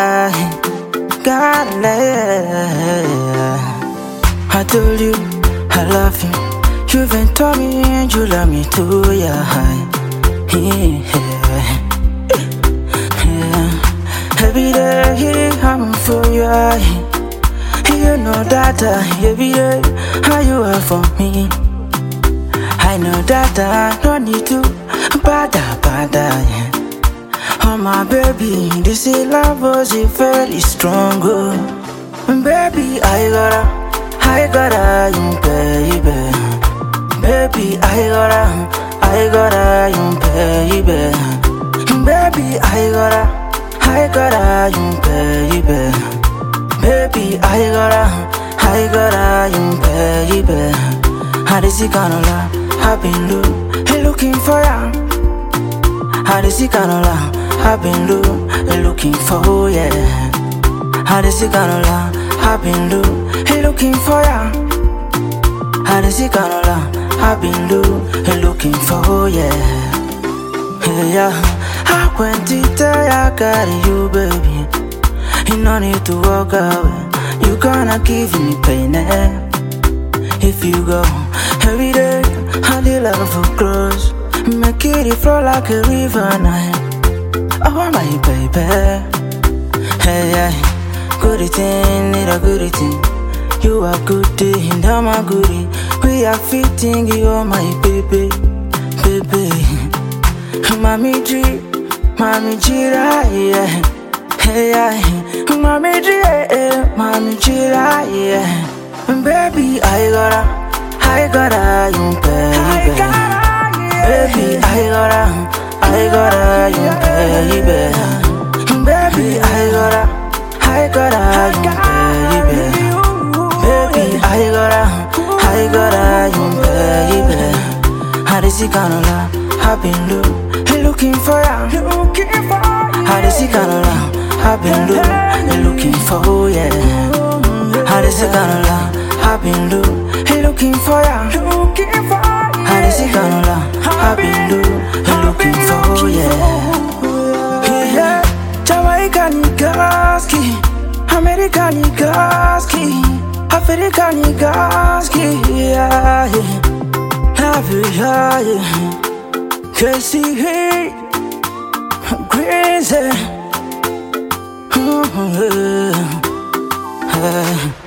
gotta let. I told you I love you. You even told me you love me too, yeah. Every day I'm for you. You know that every day how you are for me. I know that I don't need to bother, yeah. Oh my baby, this is love was very strong, oh. Baby, I gotta you, baby. Baby, I gotta you, baby. Baby, I gotta you, baby. Baby, I gotta you, baby. How does it gonna love? I've been looking for ya. How does it gonna love? I've been looking for ya. How does it gonna love? I've been looking for ya. How does it gonna love? I've been looking for ya. Yeah, I went to tell ya I got you, baby. You no need to walk away. You gonna give me pain, if you go every day. I the love for close, make it flow like a river now. Oh my baby, hey, good thing, need a good thing. You are good thing, I'm a goodie. We are fitting, you are my baby, baby. Mommy G, yeah. Hey, mommy G, yeah. Baby, I gotta you, baby. Baby, I gotta you, baby. Baby, I gotta you, baby. Baby, I gotta you, baby. How does it gonna love? I've been looking for ya. How does it gonna love? I've been looking for ya. How does it gonna love? I've been looking for ya. How does it gonna love? I've been looking for ya. Yeah, Jamaica Nigaski, America Nigaski, Africa Nigaski, yeah. Crazy, crazy.